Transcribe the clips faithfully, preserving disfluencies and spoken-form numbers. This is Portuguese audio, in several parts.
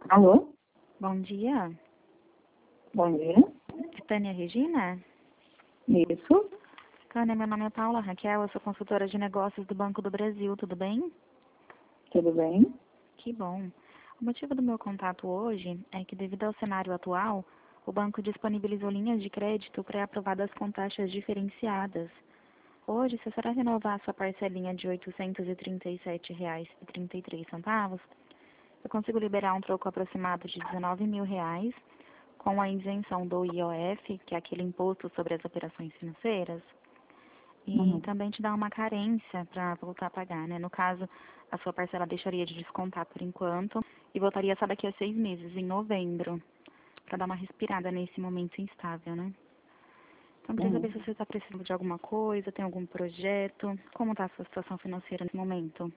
Alô? Bom dia. Bom dia. Tânia Regina? Isso. Tânia, meu nome é Paula Raquel, eu sou consultora de negócios do Banco do Brasil, tudo bem? Tudo bem? Que bom. O motivo do meu contato hoje é que, devido ao cenário atual, o banco disponibilizou linhas de crédito pré-aprovadas com taxas diferenciadas. Hoje, se a senhora renovar a sua parcelinha de oitocentos e trinta e sete reais e trinta e três centavos, eu consigo liberar um troco aproximado de dezenove mil reais, com a isenção do I O F, que é aquele imposto sobre as operações financeiras, e Uhum. também te dá uma carência para voltar a pagar, né? No caso, a sua parcela deixaria de descontar por enquanto e voltaria só daqui a seis meses, em novembro, para dar uma respirada nesse momento instável, né? Então, queria Uhum. saber se você está precisando de alguma coisa, tem algum projeto, como está a sua situação financeira nesse momento?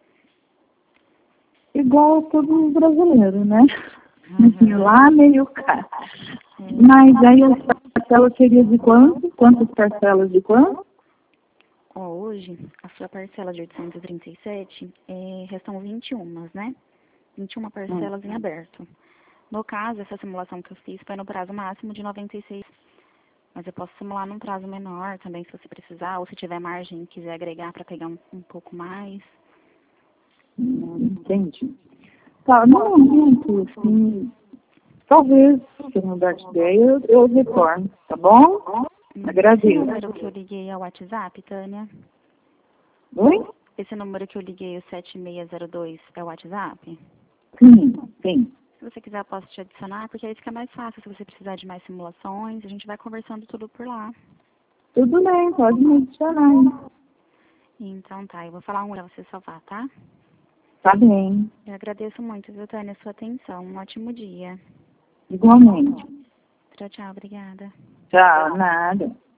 Igual todo brasileiro, né? Uhum. Lá meio caro. É, Mas aí a parcela seria de quanto? Quantas parcelas de quanto? ó, hoje, a sua parcela de oitocentos e trinta e sete, é, restam vinte e um, né? vinte e uma Hum. parcelas em aberto. No caso, essa simulação que eu fiz foi no prazo máximo de noventa e seis, mas eu posso simular num prazo menor também, se você precisar, ou se tiver margem e quiser agregar para pegar um, um pouco mais. Hum, Entendi. Tá, no momento, assim, talvez, se eu mudar de ideia, eu, eu retorno, tá bom? Hum, Esse Agradeço. número que eu liguei é o WhatsApp, Tânia? Oi? Esse número que eu liguei, o sete seis zero dois, é o WhatsApp? Sim, sim. Se você quiser, eu posso te adicionar, porque aí fica mais fácil se você precisar de mais simulações. A gente vai conversando tudo por lá. Tudo bem, pode me adicionar, hein? Então tá, eu vou falar um pra você salvar, tá? Tá bem. Eu agradeço muito, viu, Tânia, a sua atenção. Um ótimo dia. Igualmente. Tchau, tchau, obrigada. Tchau, nada.